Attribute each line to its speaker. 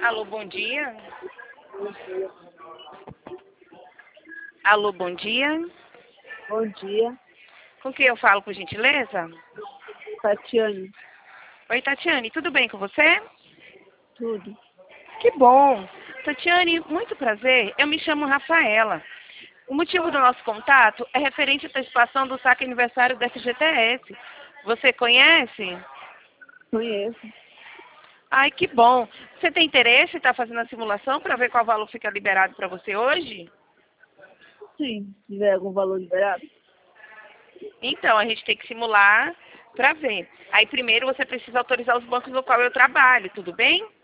Speaker 1: Alô, bom dia.
Speaker 2: Bom dia.
Speaker 1: Alô, bom dia.
Speaker 2: Bom dia,
Speaker 1: Com quem eu falo, por gentileza?
Speaker 2: Tatiane.
Speaker 1: Oi, Tatiane, tudo bem com você?
Speaker 2: Tudo.
Speaker 1: Que bom. Tatiane, muito prazer. Eu me chamo Rafaela. O motivo do nosso contato é referente à antecipação do saque aniversário da FGTS. Você conhece?
Speaker 2: Conheço.
Speaker 1: Ai, que bom. Você tem interesse em estar fazendo a simulação para ver qual valor fica liberado para você hoje?
Speaker 2: Sim, se tiver algum valor liberado.
Speaker 1: Então, a gente tem que simular para ver. Aí, primeiro, você precisa autorizar os bancos no qual eu trabalho, tudo bem?